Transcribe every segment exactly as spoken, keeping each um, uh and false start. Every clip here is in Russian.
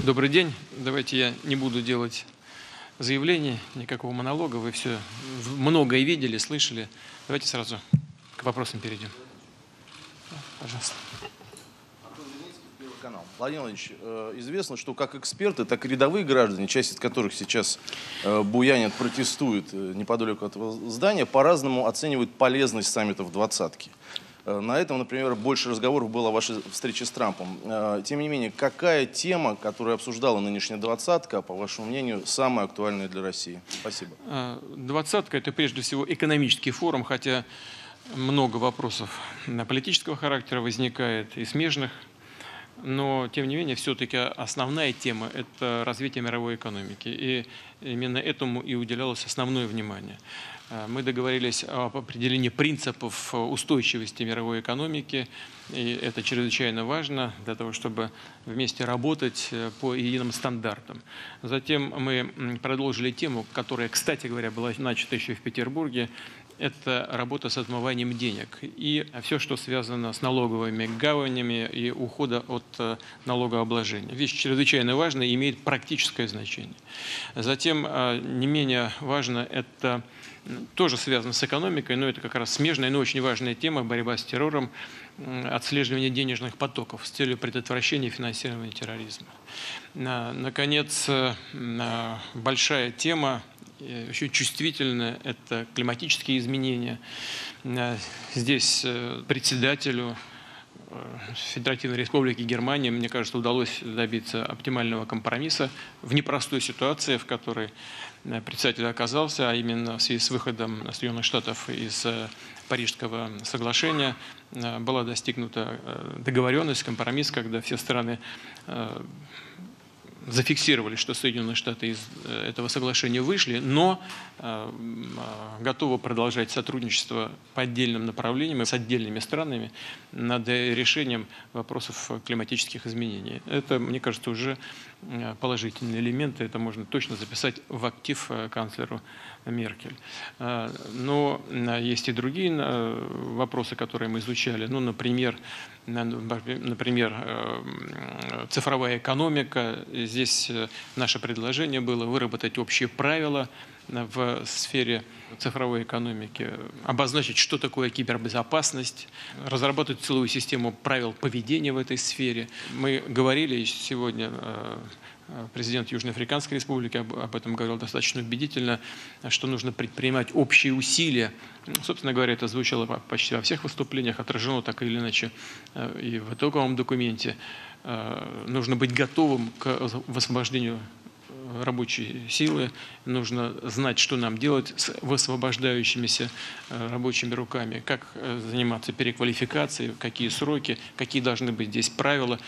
Добрый день. Давайте я не буду делать заявлений, никакого монолога. Вы все многое видели, слышали. Давайте сразу к вопросам перейдем. Пожалуйста. Владимир Владимирович, известно, что как эксперты, так и рядовые граждане, часть из которых сейчас буянят, протестуют неподалеку от этого здания, по-разному оценивают полезность саммитов двадцатки. На этом, например, больше разговоров было о вашей встрече с Трампом. Тем не менее, какая тема, которую обсуждала нынешняя двадцатка, по вашему мнению, самая актуальная для России? Спасибо. Двадцатка – это прежде всего экономический форум, хотя много вопросов политического характера возникает и смежных. Но, тем не менее, все-таки основная тема – это развитие мировой экономики. И именно этому и уделялось основное внимание. Мы договорились об определении принципов устойчивости мировой экономики. И это чрезвычайно важно для того, чтобы вместе работать по единым стандартам. Затем мы продолжили тему, которая, кстати говоря, была начата еще в Петербурге. Это работа с отмыванием денег и все, что связано с налоговыми гаванями и ухода от налогообложения. Вещь чрезвычайно важная и имеет практическое значение. Затем не менее важно, это тоже связано с экономикой, но это как раз смежная, но очень важная тема – борьба с террором, отслеживание денежных потоков с целью предотвращения финансирования терроризма. Наконец, большая тема, очень чувствительная, это климатические изменения. Здесь председателю Федеративной Республики Германия, мне кажется, удалось добиться оптимального компромисса в непростой ситуации, в которой председатель оказался, а именно в связи с выходом Соединенных Штатов из Парижского соглашения была достигнута договоренность, компромисс, когда все страны зафиксировали, что Соединенные Штаты из этого соглашения вышли, но э, готовы продолжать сотрудничество по отдельным направлениям и с отдельными странами над решением вопросов климатических изменений. Это, мне кажется, уже положительные элементы, это можно точно записать в актив канцлеру Меркель. Но есть и другие вопросы, которые мы изучали. Ну, например, например, цифровая экономика. Здесь наше предложение было выработать общие правила в сфере цифровой экономики, обозначить, что такое кибербезопасность, разработать целую систему правил поведения в этой сфере. Мы говорили сегодня, президент Южноафриканской Республики об этом говорил достаточно убедительно, что нужно предпринимать общие усилия. Собственно говоря, это звучало почти во всех выступлениях, отражено так или иначе и в итоговом документе. Нужно быть готовым к высвобождению рабочей силы, нужно знать, что нам делать с высвобождающимися рабочими руками, как заниматься переквалификацией, какие сроки, какие должны быть здесь правила.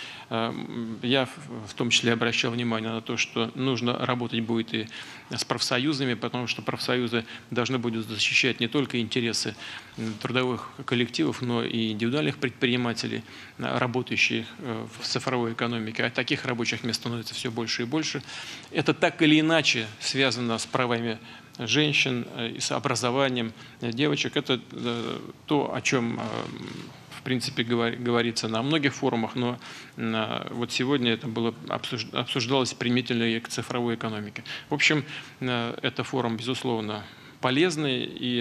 Я в том числе обращал внимание на то, что нужно работать будет и с профсоюзами, потому что профсоюзы должны будут защищать не только интересы трудовых коллективов, но и индивидуальных предпринимателей, работающих в цифровой экономике. А таких рабочих мест становится все больше и больше. Это так или иначе связано с правами женщин и с образованием девочек. Это то, о чем, в принципе, говорится на многих форумах, но вот сегодня это было обсуждалось применительно и к цифровой экономике. В общем, это форум, безусловно, полезный, и,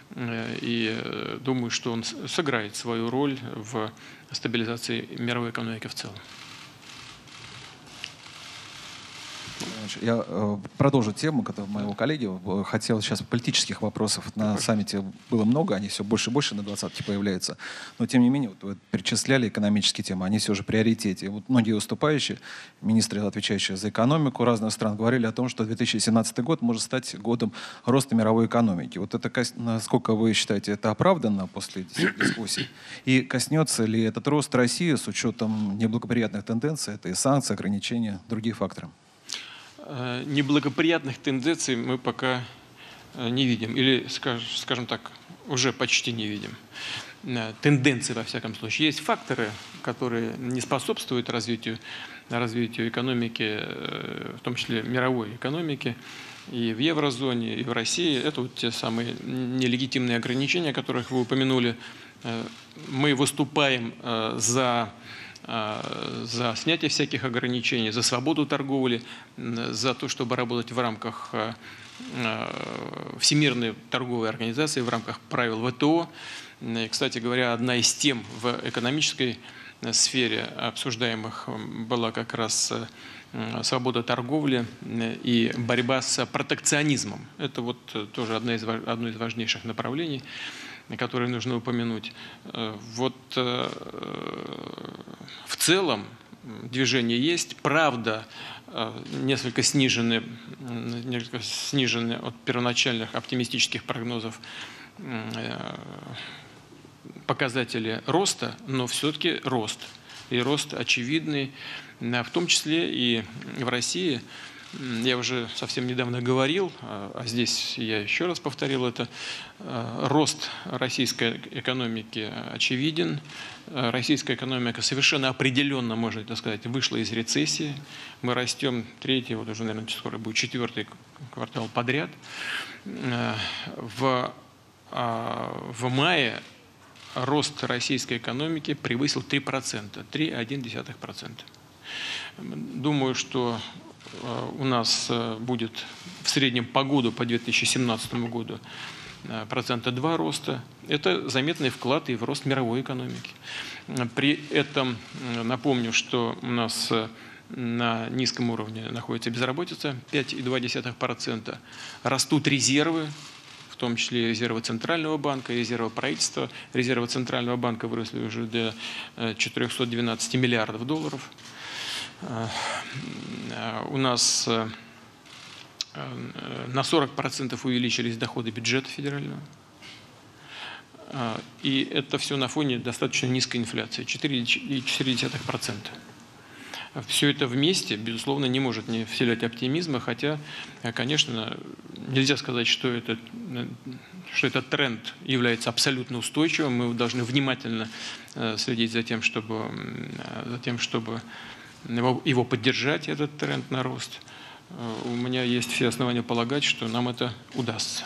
и думаю, что он сыграет свою роль в стабилизации мировой экономики в целом. Я э, продолжу тему моего коллеги. Хотел сейчас политических вопросов. На саммите было много, они все больше и больше на двадцатке появляются. Но, тем не менее, вот вы перечисляли экономические темы, они все же в приоритете. Вот многие выступающие, министры, отвечающие за экономику разных стран, говорили о том, что две тысячи семнадцатый год может стать годом роста мировой экономики. Вот это, насколько вы считаете, это оправданно после дискуссий? И коснется ли этот рост России с учетом неблагоприятных тенденций, это и санкции, ограничения, другие факторы? Неблагоприятных тенденций мы пока не видим, или, скажем так, уже почти не видим. Тенденции, во всяком случае. Есть факторы, которые не способствуют развитию, развитию экономики, в том числе мировой экономики, и в еврозоне, и в России. Это вот те самые нелегитимные ограничения, о которых вы упомянули. Мы выступаем за за снятие всяких ограничений, за свободу торговли, за то, чтобы работать в рамках Всемирной торговой организации, в рамках правил вэ тэ о. И, кстати говоря, одна из тем в экономической сфере обсуждаемых была как раз свобода торговли и борьба с протекционизмом. Это вот тоже одно из, одно из важнейших направлений, которые нужно упомянуть. Вот в целом движение есть, правда, несколько снижены, несколько снижены от первоначальных оптимистических прогнозов показатели роста, но все-таки рост. И рост очевидный, в том числе и в России. Я уже совсем недавно говорил, а здесь я еще раз повторил это, рост российской экономики очевиден. Российская экономика совершенно определенно, можно так сказать, вышла из рецессии. Мы растем третий, вот уже, наверное, скоро будет четвертый квартал подряд. В, в мае рост российской экономики превысил три процента, три целых одна десятая процента. Думаю, что у нас будет в среднем по году, по две тысячи семнадцатому году, процента два роста. Это заметный вклад и в рост мировой экономики. При этом напомню, что у нас на низком уровне находится безработица, пять целых две десятых процента. Растут резервы, в том числе резервы Центрального банка, резервы правительства. Резервы Центрального банка выросли уже до четырёхсот двенадцати миллиардов долларов. У нас на сорок процентов увеличились доходы бюджета федерального. И это все на фоне достаточно низкой инфляции, четыре целых четыре десятых процента. Все это вместе, безусловно, не может не вселять оптимизма, хотя, конечно, нельзя сказать, что, это, что этот тренд является абсолютно устойчивым. Мы должны внимательно следить за тем, чтобы, за тем, чтобы его, его поддержать, этот тренд на рост. У меня есть все основания полагать, что нам это удастся.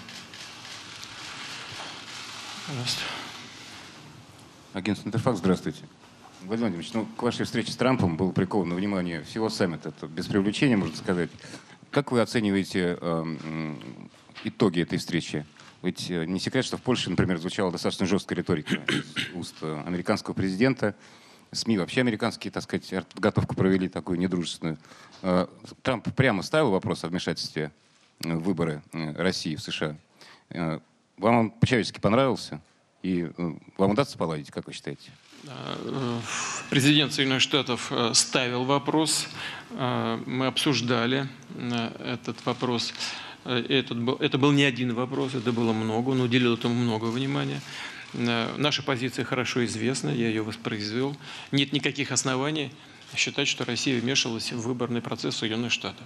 Пожалуйста. Агентство «Интерфакс», здравствуйте. Владимир Владимирович, ну, к вашей встрече с Трампом было приковано внимание всего саммита, это без привлечения, можно сказать. Как вы оцениваете э, итоги этой встречи? Ведь не секрет, что в Польше, например, звучала достаточно жесткая риторика из уст американского президента. СМИ вообще американские, так сказать, подготовку провели такую недружественную. Э, Трамп прямо ставил вопрос о вмешательстве в выборы России в США. Э, вам он по-человечески понравился? И э, вам удастся поладить, как вы считаете? Президент Соединенных Штатов ставил вопрос, мы обсуждали этот вопрос. Этот был, это был не один вопрос, это было много, он уделил этому много внимания. Наша позиция хорошо известна, я ее воспроизвел. Нет никаких оснований считать, что Россия вмешивалась в выборный процесс Соединенных Штатов.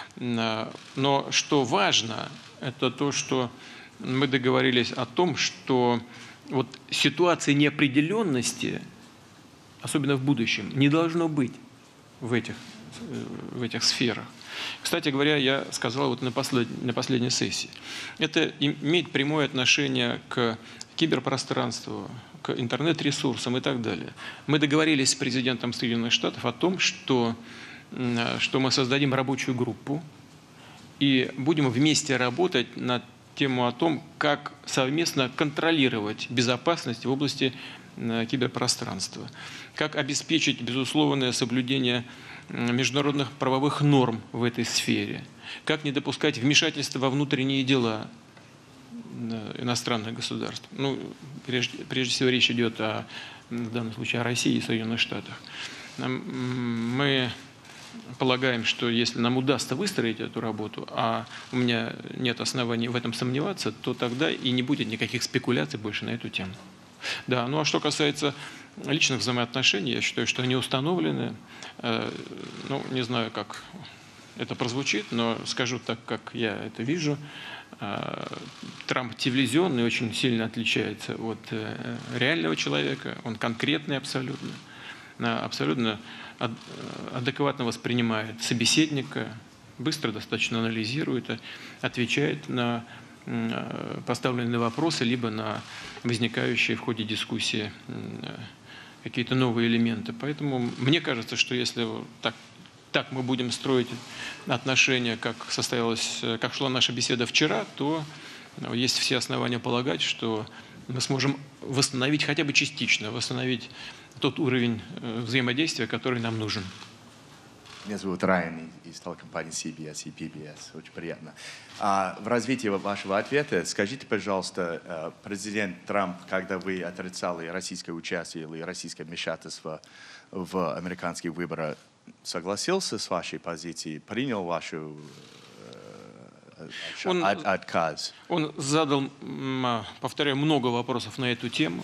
Но что важно, это то, что мы договорились о том, что вот ситуации неопределенности, особенно в будущем, не должно быть в этих, в этих сферах. Кстати говоря, я сказал вот на, послед, на последней сессии, это имеет прямое отношение к киберпространству, к интернет-ресурсам и так далее. Мы договорились с президентом Соединенных Штатов о том, что, что мы создадим рабочую группу и будем вместе работать над тему о том, как совместно контролировать безопасность в области киберпространства, как обеспечить безусловное соблюдение международных правовых норм в этой сфере, как не допускать вмешательства во внутренние дела иностранных государств. Ну, прежде, прежде всего речь идет о, в данном случае о России и Соединенных Штатах. Мы полагаем, что если нам удастся выстроить эту работу, а у меня нет оснований в этом сомневаться, то тогда и не будет никаких спекуляций больше на эту тему. Да, ну а что касается личных взаимоотношений, я считаю, что они установлены. Ну, не знаю, как это прозвучит, но скажу так, как я это вижу. Трамп телевизионный очень сильно отличается от реального человека. Он конкретный абсолютно. Абсолютно адекватно воспринимает собеседника, быстро достаточно анализирует, отвечает на поставленные вопросы, либо на возникающие в ходе дискуссии какие-то новые элементы. Поэтому мне кажется, что если так, так мы будем строить отношения, как состоялась, как шла наша беседа вчера, то есть все основания полагать, что мы сможем восстановить, хотя бы частично, восстановить тот уровень взаимодействия, который нам нужен. Меня зовут Райан из телекомпании си би эс и пи би эс. Очень приятно. А, в развитии вашего ответа скажите, пожалуйста, президент Трамп, когда вы отрицали российское участие или российское вмешательство в американские выборы, согласился с вашей позицией, принял вашу э, он, от, отказ? Он задал, повторяю, много вопросов на эту тему.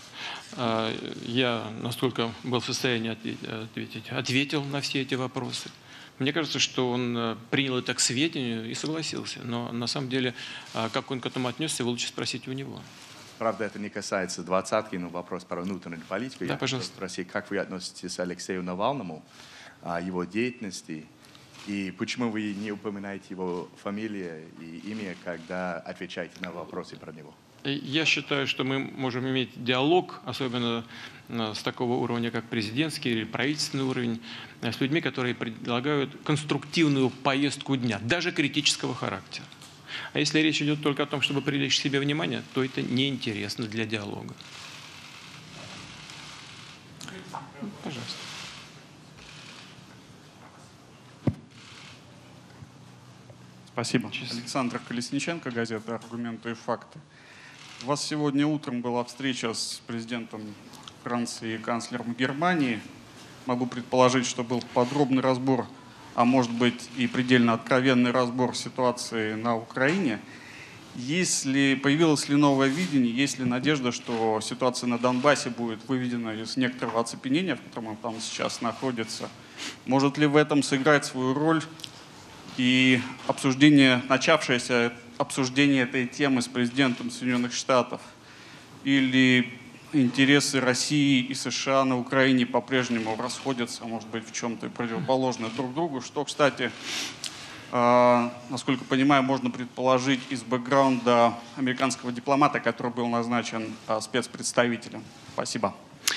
Я, насколько был в состоянии ответить, ответил на все эти вопросы. Мне кажется, что он принял это к сведению и согласился. Но на самом деле, как он к этому отнесся, вы лучше спросите у него. Правда, это не касается двадцатки, но вопрос про внутреннюю политику. Да, Я пожалуйста. Спросить, как вы относитесь к Алексею Навальному, его деятельности, и почему вы не упоминаете его фамилию и имя, когда отвечаете на вопросы про него? Я считаю, что мы можем иметь диалог, особенно с такого уровня, как президентский или правительственный уровень, с людьми, которые предлагают конструктивную повестку дня, даже критического характера. А если речь идет только о том, чтобы привлечь к себе внимание, то это неинтересно для диалога. Пожалуйста. Спасибо. Александр Колесниченко, газета «Аргументы и факты». У вас сегодня утром была встреча с президентом Франции и канцлером Германии. Могу предположить, что был подробный разбор, а может быть и предельно откровенный разбор ситуации на Украине. Если появилось ли новое видение, есть ли надежда, что ситуация на Донбассе будет выведена из некоторого оцепенения, в котором он там сейчас находится? Может ли в этом сыграть свою роль и обсуждение, начавшееся обсуждение этой темы с президентом Соединенных Штатов? Или интересы России и США на Украине по-прежнему расходятся, может быть, в чем-то противоположны друг другу, что, кстати, э, насколько понимаю, можно предположить из бэкграунда американского дипломата, который был назначен э, спецпредставителем. Спасибо.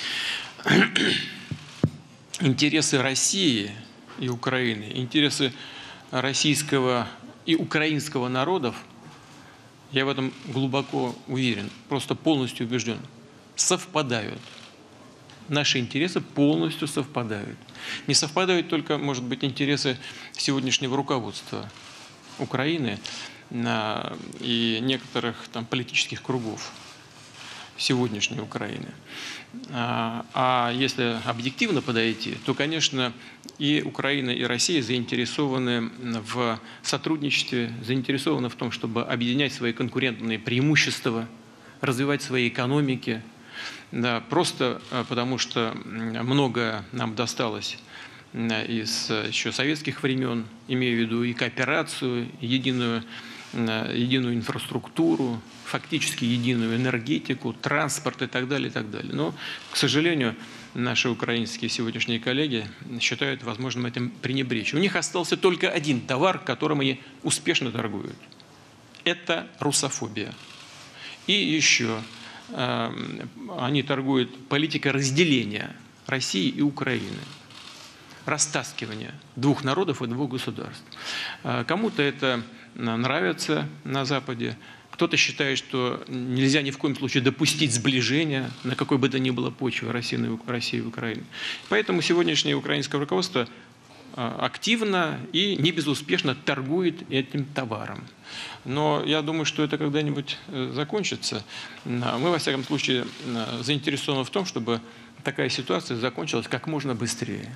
Интересы России и Украины, интересы российского и украинского народов, я в этом глубоко уверен, просто полностью убежден, совпадают. Наши интересы полностью совпадают. Не совпадают только, может быть, интересы сегодняшнего руководства Украины и некоторых там политических кругов сегодняшней Украины. А если объективно подойти, то, конечно, и Украина, и Россия заинтересованы в сотрудничестве, заинтересованы в том, чтобы объединять свои конкурентные преимущества, развивать свои экономики. Да, просто потому что многое нам досталось из еще советских времен, имею в виду и кооперацию, и единую, единую инфраструктуру, фактически единую энергетику, транспорт и так далее, и так далее. Но, к сожалению, наши украинские сегодняшние коллеги считают возможным этим пренебречь. У них остался только один товар, которым они успешно торгуют. Это русофобия. И еще э, они торгуют политикой разделения России и Украины. Растаскивания двух народов и двух государств. Кому-то это нравится на Западе, кто-то считает, что нельзя ни в коем случае допустить сближения на какой бы то ни было почве России и Украины. Поэтому сегодняшнее украинское руководство активно и не безуспешно торгует этим товаром. Но я думаю, что это когда-нибудь закончится. Мы, во всяком случае, заинтересованы в том, чтобы такая ситуация закончилась как можно быстрее.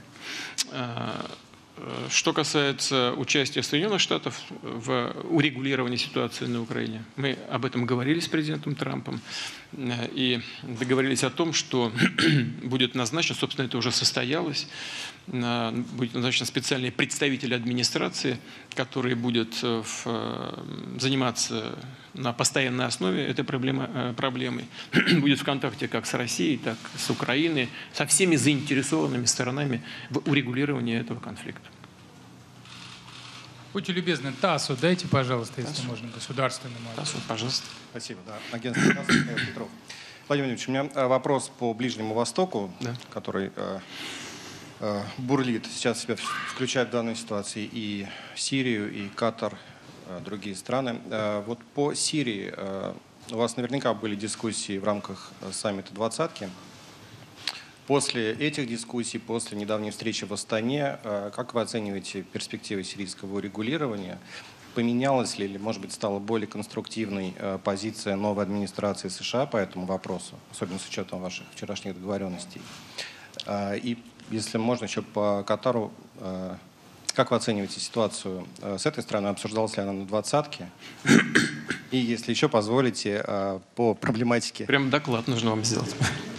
Что касается участия Соединенных Штатов в урегулировании ситуации на Украине, мы об этом говорили с президентом Трампом и договорились о том, что будет назначен, собственно, это уже состоялось, будет назначен специальный представитель администрации, который будет заниматься на постоянной основе этой проблемой, будет в контакте как с Россией, так и с Украиной, со всеми заинтересованными сторонами в урегулировании этого конфликта. Будьте любезны, ТАССу дайте, пожалуйста, если можно, государственному. ТАССу, пожалуйста. Спасибо. Да. Агентство ТАСС, Михаил Петров. Владимир Владимирович, у меня вопрос по Ближнему Востоку, да. который э, э, бурлит. Сейчас себя включает в данной ситуации и Сирию, и Катар, э, другие страны. Э, вот по Сирии э, у вас наверняка были дискуссии в рамках саммита двадцатки. После этих дискуссий, после недавней встречи в Астане, э, как вы оцениваете перспективы сирийского урегулирования? Поменялась ли, или, может быть, стала более конструктивной э, позиция новой администрации США по этому вопросу, особенно с учетом ваших вчерашних договоренностей? Э, и, если можно, еще по Катару, э, как вы оцениваете ситуацию э, с этой стороны? Обсуждалась ли она на двадцатке? И, если еще позволите, э, по проблематике... Прям доклад нужно вам сделать.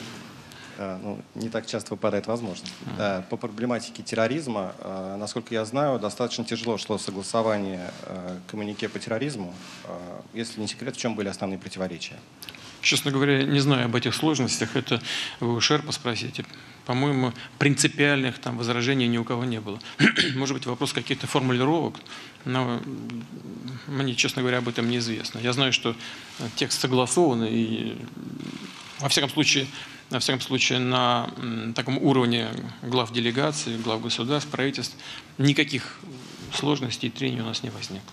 Ну, не так часто выпадает возможность. Да, по проблематике терроризма, э, насколько я знаю, достаточно тяжело шло согласование э, коммюнике по терроризму. Э, если не секрет, в чем были основные противоречия? Честно говоря, не знаю об этих сложностях. Это вы у Шерпа спросите. По-моему, принципиальных там возражений ни у кого не было. Может быть, вопрос каких-то формулировок, но мне, честно говоря, об этом неизвестно. Я знаю, что текст согласован, и во всяком случае, во всяком случае, на таком уровне глав делегаций, глав государств, правительств никаких сложностей и трений у нас не возникло.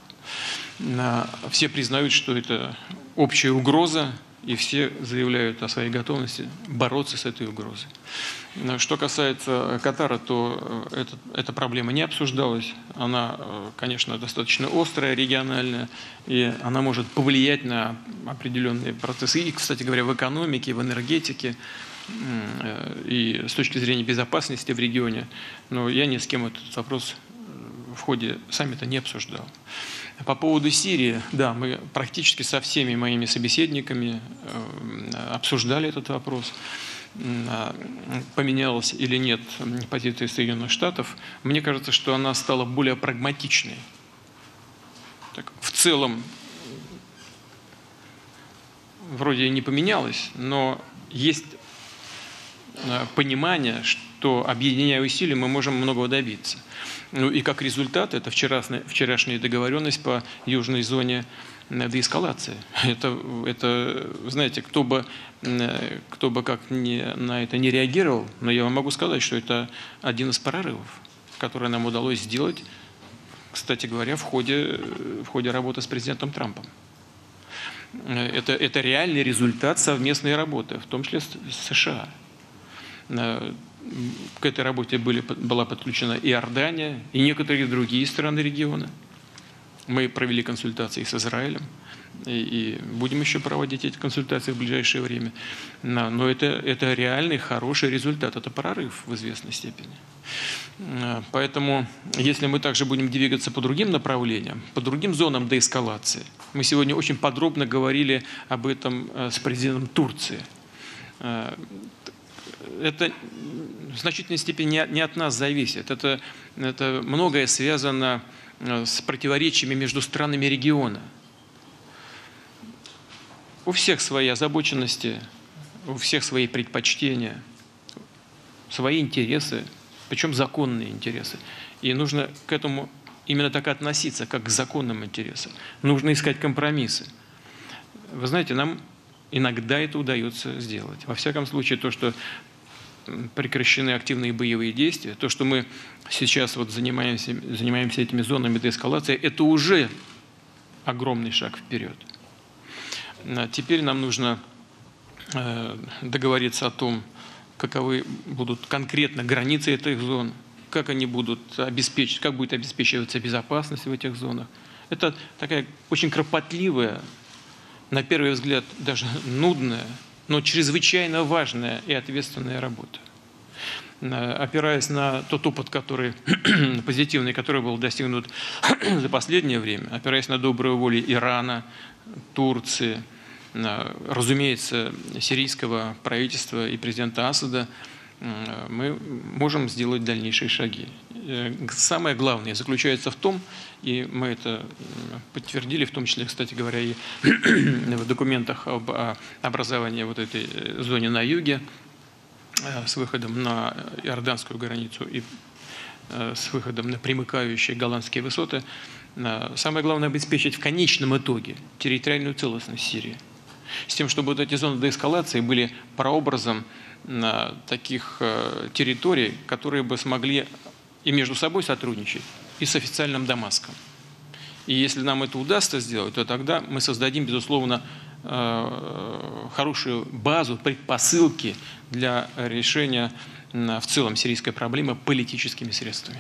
Все признают, что это общая угроза, и все заявляют о своей готовности бороться с этой угрозой. Что касается Катара, то это, эта проблема не обсуждалась. Она, конечно, достаточно острая, региональная, и она может повлиять на определенные процессы. И, кстати говоря, в экономике, в энергетике, и с точки зрения безопасности в регионе. Но я ни с кем этот вопрос в ходе саммита не обсуждал. По поводу Сирии, да, мы практически со всеми моими собеседниками обсуждали этот вопрос. Поменялась или нет позиция Соединенных Штатов. Мне кажется, что она стала более прагматичной. Так, в целом, вроде не поменялась, но есть понимание, что, объединяя усилия, мы можем многого добиться. Ну и как результат, это вчерашняя, вчерашняя договоренность по южной зоне деэскалации. Это, это, знаете, кто бы, кто бы как ни, на это не реагировал, но я вам могу сказать, что это один из прорывов, который нам удалось сделать, кстати говоря, в ходе, в ходе работы с президентом Трампом. Это, это реальный результат совместной работы, в том числе с, с США. К этой работе были, была подключена и Иордания, и некоторые другие страны региона. Мы провели консультации с Израилем, и, и будем еще проводить эти консультации в ближайшее время. Но, но это, это реальный, хороший результат, это прорыв в известной степени. Поэтому, если мы также будем двигаться по другим направлениям, по другим зонам деэскалации, мы сегодня очень подробно говорили об этом с президентом Турции. Это в значительной степени не, не от нас зависит. Это, это многое связано с противоречиями между странами региона. У всех свои озабоченности, у всех свои предпочтения, свои интересы, причем законные интересы. И нужно к этому именно так относиться, как к законным интересам. Нужно искать компромиссы. Вы знаете, нам иногда это удается сделать. Во всяком случае, то, что прекращены активные боевые действия, то, что мы сейчас вот занимаемся, занимаемся этими зонами деэскалации, это уже огромный шаг вперед. Теперь нам нужно договориться о том, каковы будут конкретно границы этих зон, как они будут обеспечить, как будет обеспечиваться безопасность в этих зонах. Это такая очень кропотливая, на первый взгляд даже нудная, но чрезвычайно важная и ответственная работа. Опираясь на тот опыт, который, позитивный, который был достигнут за последнее время, опираясь на добрую волю Ирана, Турции, разумеется, сирийского правительства и президента Асада, мы можем сделать дальнейшие шаги. Самое главное заключается в том, и мы это подтвердили, в том числе, кстати говоря, и в документах об образовании вот этой зоны на юге с выходом на иорданскую границу и с выходом на примыкающие голландские высоты. Самое главное — обеспечить в конечном итоге территориальную целостность Сирии. с тем, чтобы вот эти зоны деэскалации были прообразом таких территорий, которые бы смогли и между собой сотрудничать, и с официальным Дамаском. И если нам это удастся сделать, то тогда мы создадим, безусловно, хорошую базу, предпосылки для решения в целом сирийской проблемы политическими средствами.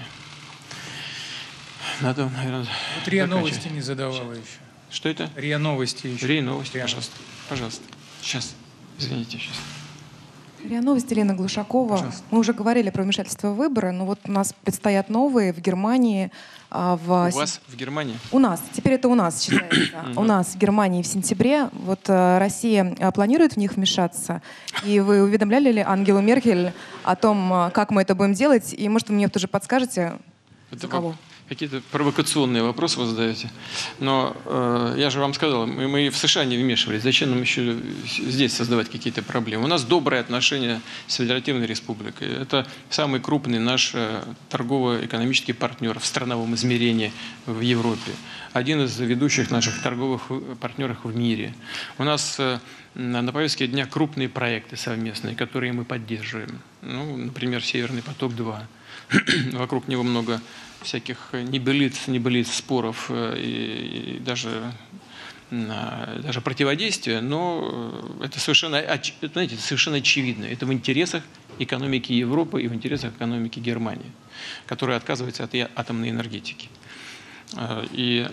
Надо, наверное, вот РИА Новости не задавала еще. Что это? РИА Новости еще. РИА Новости, пожалуйста. Пожалуйста. Сейчас. Извините, сейчас. РИА Новости, Лена Глушакова. Пожалуйста. Мы уже говорили про вмешательство в выборы, но вот у нас предстоят новые в Германии. В... У вас в Германии? У нас. Теперь это у нас считается. У нас в Германии в сентябре. Вот Россия планирует в них вмешаться. И вы уведомляли ли Ангелу Меркель о том, как мы это будем делать? И, может, вы мне тоже подскажете, за кого? Какие-то провокационные вопросы вы задаете. Но э, я же вам сказал, мы, мы в США не вмешивались. Зачем нам еще здесь создавать какие-то проблемы? У нас добрые отношения с Федеративной Республикой. Это самый крупный наш э, торгово-экономический партнер в страновом измерении в Европе. Один из ведущих наших торговых партнеров в мире. У нас э, на повестке дня крупные проекты совместные, которые мы поддерживаем. Ну, например, «Северный поток-два». Вокруг него много всяких небылиц, небылиц, споров и, и даже, даже противодействия, но это совершенно, знаете, совершенно очевидно. Это в интересах экономики Европы и в интересах экономики Германии, которая отказывается от атомной энергетики. И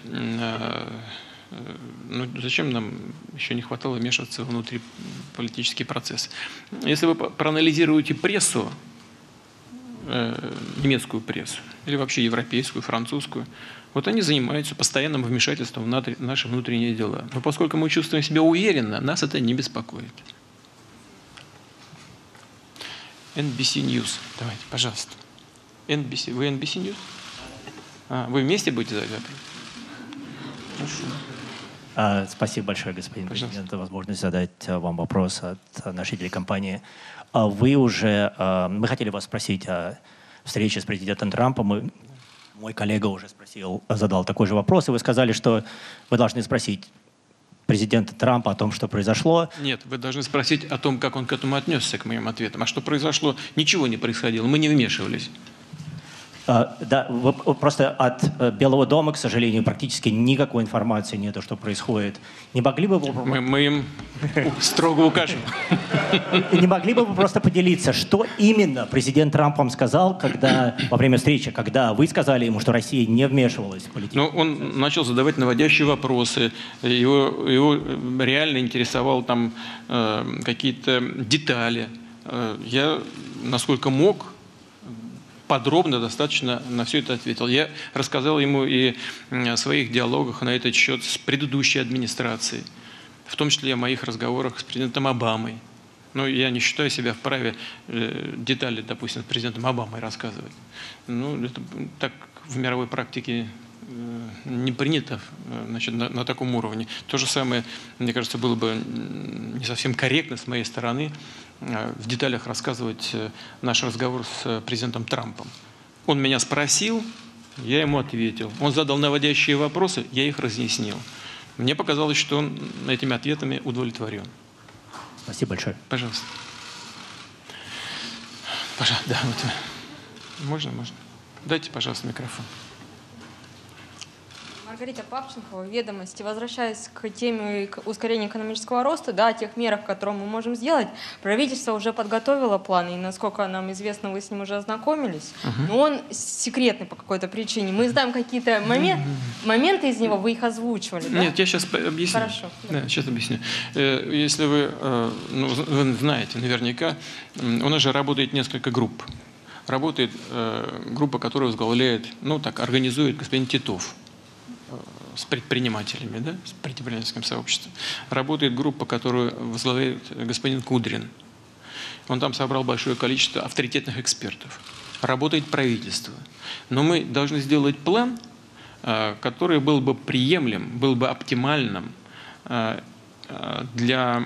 ну, зачем нам еще не хватало вмешиваться в внутриполитический процесс? Если вы проанализируете прессу, немецкую прессу, или вообще европейскую, французскую, вот они занимаются постоянным вмешательством в наши внутренние дела. Но поскольку мы чувствуем себя уверенно, нас это не беспокоит. эн би си News. Давайте, пожалуйста. эн би си. Вы эн би си News? А, вы вместе будете задать вопрос? Хорошо. А, спасибо большое, господин Пожалуйста. президент, за возможность задать вам вопрос от нашей телекомпании. Вы уже, мы хотели вас спросить о встрече с президентом Трампом. Мы, мой коллега уже спросил, задал такой же вопрос, и вы сказали, что вы должны спросить президента Трампа о том, что произошло. Нет, вы должны спросить о том, как он к этому отнесся, к моим ответам. А что произошло? Ничего не происходило, мы не вмешивались. Uh, да, вы, просто от uh, Белого дома, к сожалению, практически никакой информации нету, что происходит. Не могли бы вы... Мы, мы им строго укажем. Не могли бы вы просто поделиться, что именно президент Трамп вам сказал, когда, во время встречи, когда вы сказали ему, что Россия не вмешивалась в политику? Ну, он начал задавать наводящие вопросы. Его, его реально интересовал там э, какие-то детали. Э, я, насколько мог, подробно достаточно на все это ответил. Я рассказал ему и о своих диалогах на этот счет с предыдущей администрацией, в том числе и о моих разговорах с президентом Обамой. Но я не считаю себя вправе детали, допустим, с президентом Обамой рассказывать. Ну, это так в мировой практике не принято, значит, на, на таком уровне. То же самое, мне кажется, было бы не совсем корректно с моей стороны в деталях рассказывать наш разговор с президентом Трампом. Он меня спросил, я ему ответил. Он задал наводящие вопросы, я их разъяснил. Мне показалось, что он этими ответами удовлетворен. Спасибо большое. Пожалуйста. Пожалуйста, да, вот. Можно, можно. Дайте, пожалуйста, микрофон. Маргарита Павченкова, «Ведомости». Возвращаясь к теме ускорения экономического роста, да, о тех мерах, которые мы можем сделать, правительство уже подготовило план, и, насколько нам известно, вы с ним уже ознакомились, uh-huh. но он секретный по какой-то причине. Мы знаем какие-то момент, uh-huh. моменты из него, вы их озвучивали, да? Нет, я сейчас объясню. Хорошо. Да, сейчас объясню. Если вы, ну, вы знаете наверняка, у нас же работает несколько групп. Работает группа, которая возглавляет, ну так, организует господин Титов с предпринимателями, да, с предпринимательским сообществом. Работает группа, которую возглавляет господин Кудрин. Он там собрал большое количество авторитетных экспертов. Работает правительство. Но мы должны сделать план, который был бы приемлем, был бы оптимальным для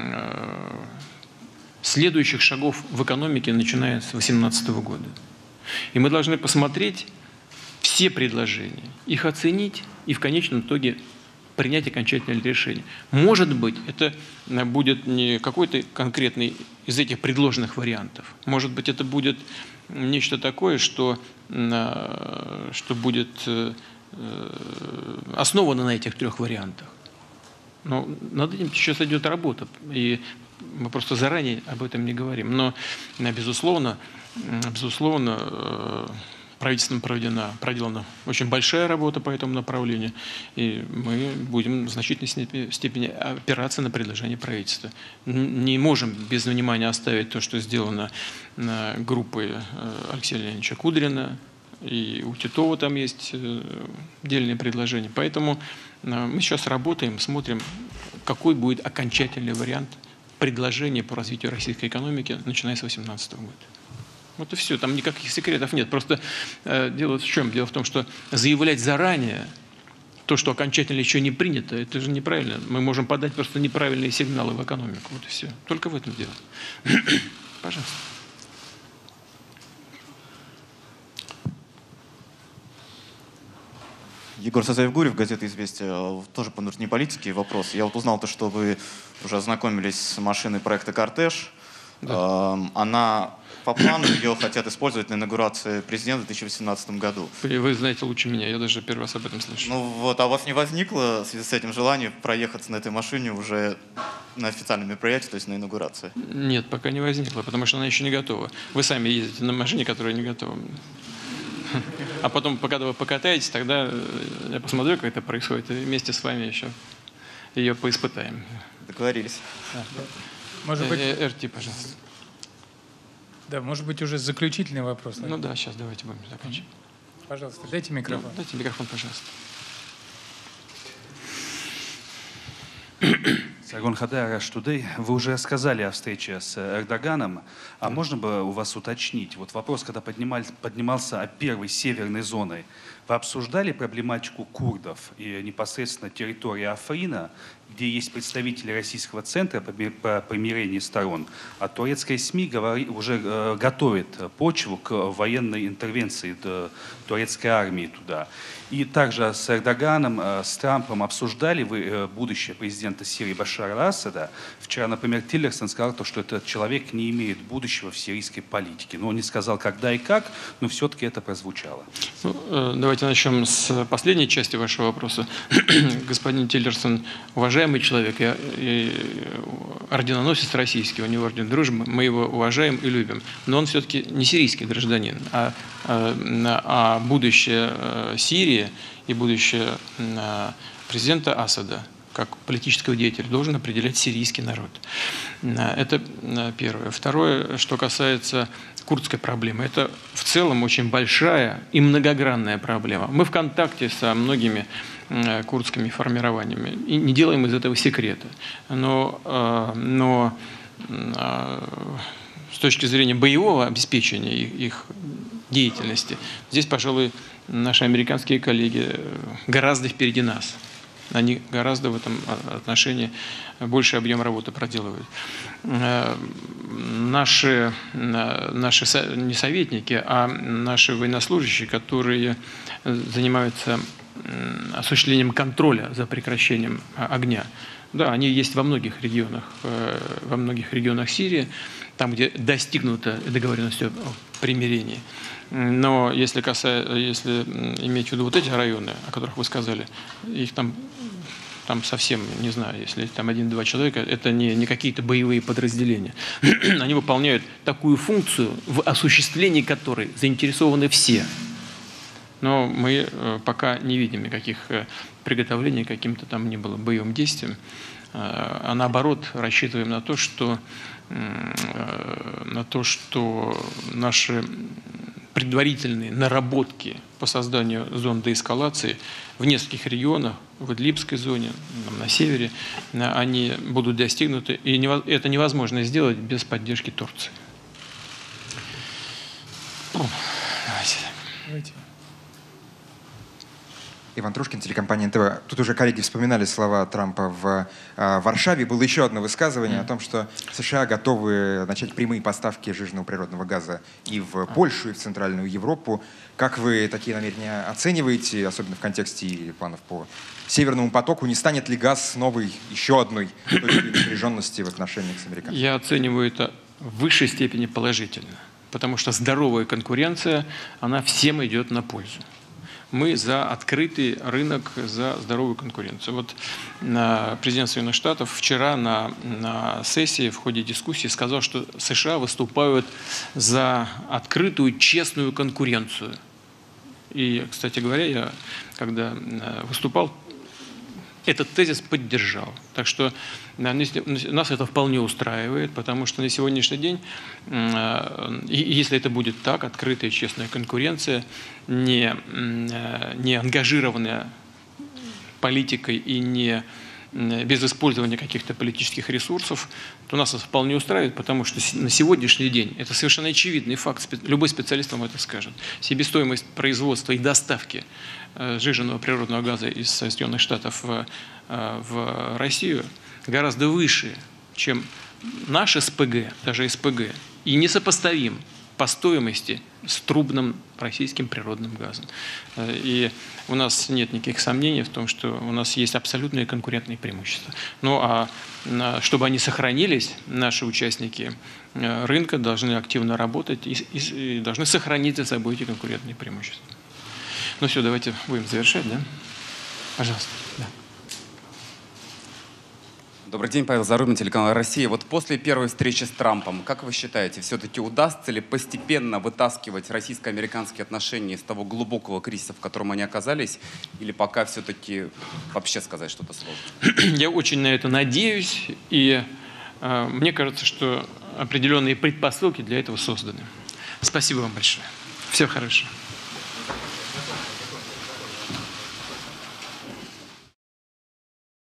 следующих шагов в экономике, начиная с две тысячи восемнадцатого года. И мы должны посмотреть все предложения, их оценить и в конечном итоге принять окончательное решение. Может быть, это будет не какой-то конкретный из этих предложенных вариантов. Может быть, это будет нечто такое, что, что будет основано на этих трех вариантах. Но над этим сейчас идет работа, и мы просто заранее об этом не говорим. Но, безусловно, безусловно, правительством проведена, проделана очень большая работа по этому направлению, и мы будем в значительной степени опираться на предложение правительства. Не можем без внимания оставить то, что сделано группой Алексея Леонидовича Кудрина, и у Титова там есть отдельные предложения. Поэтому мы сейчас работаем, смотрим, какой будет окончательный вариант предложения по развитию российской экономики, начиная с две тысячи восемнадцатого года. Вот и все, там никаких секретов нет. Просто э, дело в чем? Дело в том, что заявлять заранее то, что окончательно еще не принято, это же неправильно. Мы можем подать просто неправильные сигналы в экономику. Вот и все. Только в этом дело. Пожалуйста. Егор Сазаев-Гурьев, газета «Известия». Тоже по внутренней политике вопрос. Я вот узнал то, что вы уже ознакомились с машиной проекта «Кортеж». Да. Она, по плану, ее хотят использовать на инаугурации президента в две тысячи восемнадцатом году. Вы знаете лучше меня, я даже первый раз об этом слышу. Ну вот, а у вас не возникло в связи с этим желание проехаться на этой машине уже на официальном мероприятии, то есть на инаугурации? Нет, пока не возникло, потому что она еще не готова. Вы сами ездите на машине, которая не готова. А потом, когда вы покатаетесь, тогда я посмотрю, как это происходит, и вместе с вами еще ее поиспытаем. Договорились. Да. Может быть... эр ти, пожалуйста. Да, может быть, уже заключительный вопрос. Ну да, сейчас давайте будем закончить. Пожалуйста, дайте микрофон. Ну, дайте микрофон, пожалуйста. Сагон Хадай, Rush Today. Вы уже сказали о встрече с Эрдоганом. А можно бы у вас уточнить? Вот вопрос, когда поднимался о первой северной зоне, вы обсуждали проблематику курдов и непосредственно территории Африна, где есть представители Российского центра по примирению сторон, а турецкая СМИ говори, уже э, готовит почву к военной интервенции э, турецкой армии туда. И также с Эрдоганом, э, с Трампом обсуждали вы э, будущее президента Сирии Башара аль-Асада. Вчера, например, Тиллерсон сказал, то, что этот человек не имеет будущего в сирийской политике. Но он не сказал, когда и как, но все-таки это прозвучало. Ну, э, давайте начнем с последней части вашего вопроса. Господин Тиллерсон, уважаемый человек, я, я, орденоносец российский, у него орден дружбы, мы его уважаем и любим. Но он все-таки не сирийский гражданин, а, а, а будущее Сирии и будущее президента Асада как политического деятеля должен определять сирийский народ. Это первое. Второе, что касается курдской проблемы. Это в целом очень большая и многогранная проблема. Мы в контакте со многими курдскими формированиями и не делаем из этого секрета. Но, но с точки зрения боевого обеспечения их деятельности, здесь, пожалуй, наши американские коллеги гораздо впереди нас. Они гораздо в этом отношении больший объем работы проделывают. Наши, наши не советники, а наши военнослужащие, которые занимаются осуществлением контроля за прекращением огня, да, они есть во многих регионах, во многих регионах Сирии, там, где достигнута договоренность о примирении. Но если, касается, если иметь в виду вот эти районы, о которых вы сказали, их там, там совсем, не знаю, если там один-два человека, это не, не какие-то боевые подразделения. Они выполняют такую функцию, в осуществлении которой заинтересованы все. Но мы пока не видим никаких приготовлений к каким-то там ни было боевым действиям, а наоборот рассчитываем на то, что, на то, что наши предварительные наработки по созданию зон деэскалации в нескольких регионах, в Идлибской зоне, на севере, они будут достигнуты, и это невозможно сделать без поддержки Турции. Давайте. Иван Трушкин, телекомпания эн тэ вэ. Тут уже коллеги вспоминали слова Трампа в э, Варшаве. Было еще одно высказывание mm. о том, что США готовы начать прямые поставки жирного природного газа и в Польшу, и в Центральную Европу. Как вы такие намерения оцениваете, особенно в контексте планов по Северному потоку? Не станет ли газ новой, еще одной точкой напряженности в отношениях с американцами? Я оцениваю это в высшей степени положительно, потому что здоровая конкуренция, она всем идет на пользу. Мы за открытый рынок, за здоровую конкуренцию. Вот президент Соединенных Штатов вчера на, на сессии в ходе дискуссии сказал, что США выступают за открытую, честную конкуренцию. И, кстати говоря, я, когда выступал, этот тезис поддержал. Так что нас это вполне устраивает, потому что на сегодняшний день, если это будет так, открытая, честная конкуренция, не, не ангажированная политикой и не без использования каких-то политических ресурсов, то нас это вполне устраивает, потому что на сегодняшний день это совершенно очевидный факт, любой специалист вам это скажет. Себестоимость производства и доставки сжиженного природного газа из Соединенных Штатов в, в Россию гораздо выше, чем наш эс пэ гэ, даже эс пэ гэ, и несопоставим по стоимости с трубным российским природным газом. И у нас нет никаких сомнений в том, что у нас есть абсолютные конкурентные преимущества. Ну а чтобы они сохранились, наши участники рынка должны активно работать и, и, и должны сохранить за собой эти конкурентные преимущества. Ну все, давайте будем завершать, да? Пожалуйста. Да. Добрый день, Павел Зарубин, телеканал «Россия». Вот после первой встречи с Трампом, как вы считаете, все-таки удастся ли постепенно вытаскивать российско-американские отношения из того глубокого кризиса, в котором они оказались, или пока все-таки вообще сказать что-то сложно? Я очень на это надеюсь, и э, мне кажется, что определенные предпосылки для этого созданы. Спасибо вам большое. Всего хорошего.